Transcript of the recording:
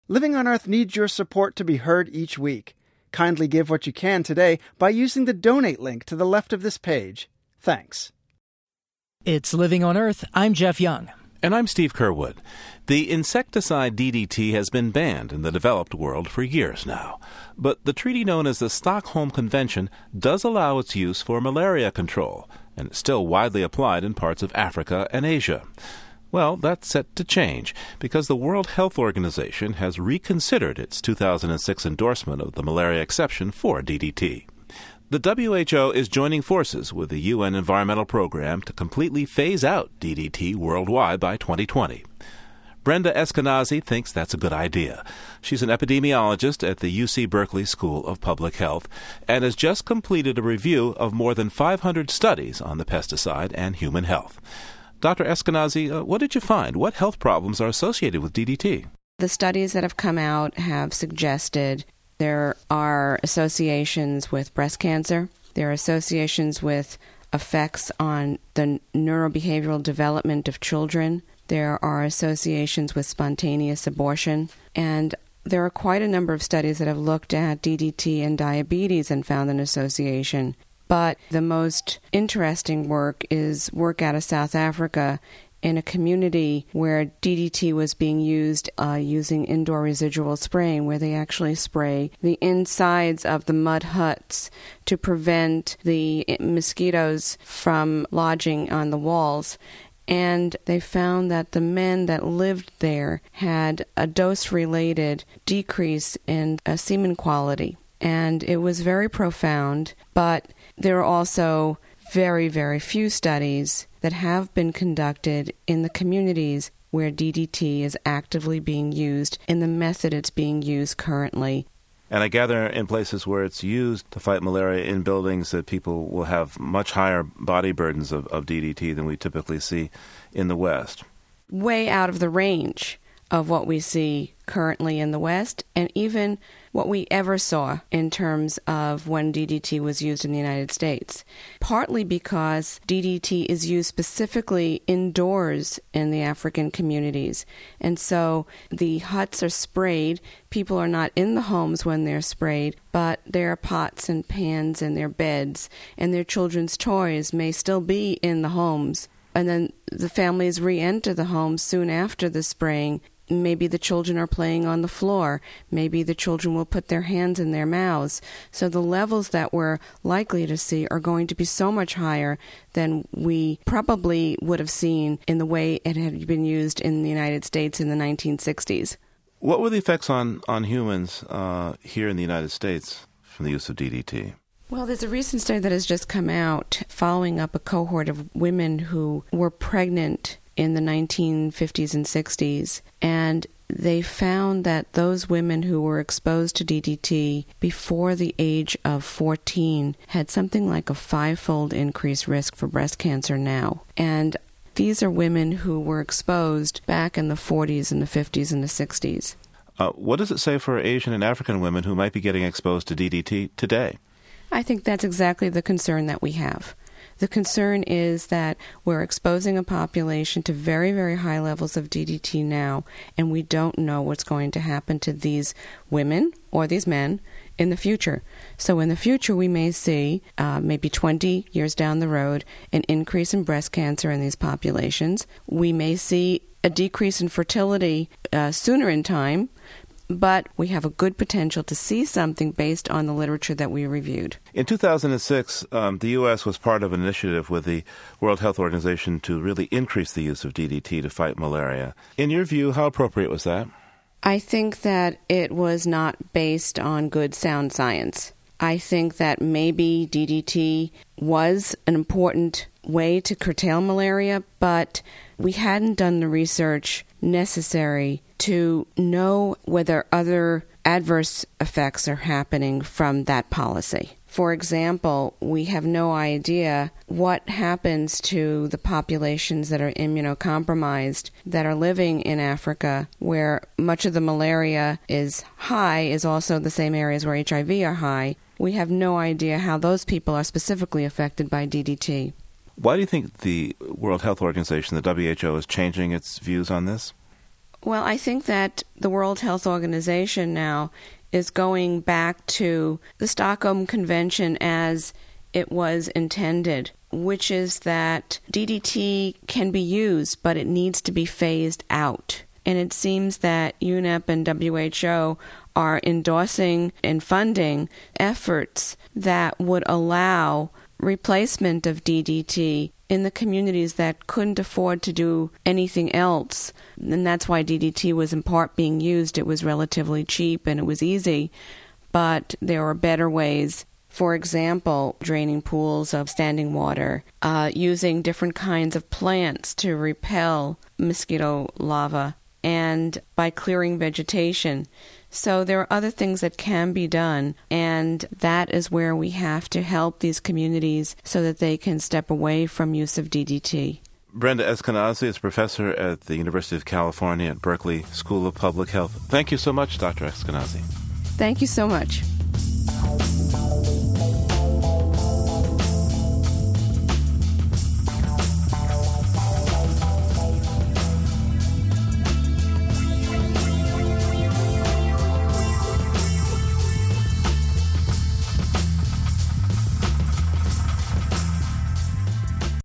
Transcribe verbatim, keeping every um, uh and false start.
Living on Earth needs your support to be heard each week. Kindly give what you can today by using the donate link to the left of this page. Thanks. It's Living on Earth. I'm Jeff Young. And I'm Steve Curwood. The insecticide D D T has been banned in the developed world for years now. But the treaty known as the Stockholm Convention does allow its use for malaria control, and it's still widely applied in parts of Africa and Asia. Well, that's set to change because the World Health Organization has reconsidered its two thousand six endorsement of the malaria exception for D D T. The W H O is joining forces with the U N Environmental Program to completely phase out D D T worldwide by twenty twenty. Brenda Eskenazi thinks that's a good idea. She's an epidemiologist at the U C Berkeley School of Public Health and has just completed a review of more than five hundred studies on the pesticide and human health. Doctor Eskenazi, uh, what did you find? What health problems are associated with D D T? The studies that have come out have suggested there are associations with breast cancer. There are associations with effects on the neurobehavioral development of children. There are associations with spontaneous abortion. And there are quite a number of studies that have looked at D D T and diabetes and found an association. But the most interesting work is work out of South Africa in a community where D D T was being used uh, using indoor residual spraying, where they actually spray the insides of the mud huts to prevent the mosquitoes from lodging on the walls. And they found that the men that lived there had a dose-related decrease in uh, semen quality. And it was very profound, but there are also very, very few studies that have been conducted in the communities where D D T is actively being used in the method it's being used currently. And I gather in places where it's used to fight malaria in buildings that people will have much higher body burdens of, of D D T than we typically see in the West. Way out of the range of what we see currently in the West, and even what we ever saw in terms of when D D T was used in the United States. Partly because D D T is used specifically indoors in the African communities. And so the huts are sprayed. People are not in the homes when they're sprayed, but their pots and pans and their beds and their children's toys may still be in the homes. And then the families re-enter the homes soon after the spraying. Maybe the children are playing on the floor. Maybe the children will put their hands in their mouths. So the levels that we're likely to see are going to be so much higher than we probably would have seen in the way it had been used in the United States in the nineteen sixties. What were the effects on, on humans uh, here in the United States from the use of D D T? Well, there's a recent study that has just come out following up a cohort of women who were pregnant in the nineteen fifties and sixties, and they found that those women who were exposed to D D T before the age of fourteen had something like a five-fold increased risk for breast cancer now. And these are women who were exposed back in the forties and the fifties and the sixties. Uh, what does it say for Asian and African women who might be getting exposed to D D T today? I think that's exactly the concern that we have. The concern is that we're exposing a population to very, very high levels of D D T now, and we don't know what's going to happen to these women or these men in the future. So in the future, we may see, uh, maybe twenty years down the road, an increase in breast cancer in these populations. We may see a decrease in fertility uh, sooner in time, but we have a good potential to see something based on the literature that we reviewed. In two thousand six, um, the U S was part of an initiative with the World Health Organization to really increase the use of D D T to fight malaria. In your view, how appropriate was that? I think that it was not based on good, sound science. I think that maybe D D T was an important way to curtail malaria, but we hadn't done the research necessary to know whether other adverse effects are happening from that policy. For example, we have no idea what happens to the populations that are immunocompromised that are living in Africa, where much of the malaria is high, is also the same areas where H I V are high. We have no idea how those people are specifically affected by D D T. Why do you think the World Health Organization, the W H O, is changing its views on this? Well, I think that the World Health Organization now is going back to the Stockholm Convention as it was intended, which is that D D T can be used, but it needs to be phased out. And it seems that U N E P and W H O are endorsing and funding efforts that would allow replacement of D D T in the communities that couldn't afford to do anything else. And that's why D D T was in part being used. It was relatively cheap and it was easy, but there are better ways. For example, draining pools of standing water, uh, using different kinds of plants to repel mosquito larvae, and by clearing vegetation. So there are other things that can be done, and that is where we have to help these communities so that they can step away from use of D D T. Brenda Eskenazi is professor at the University of California at Berkeley School of Public Health. Thank you so much, Doctor Eskenazi. Thank you so much.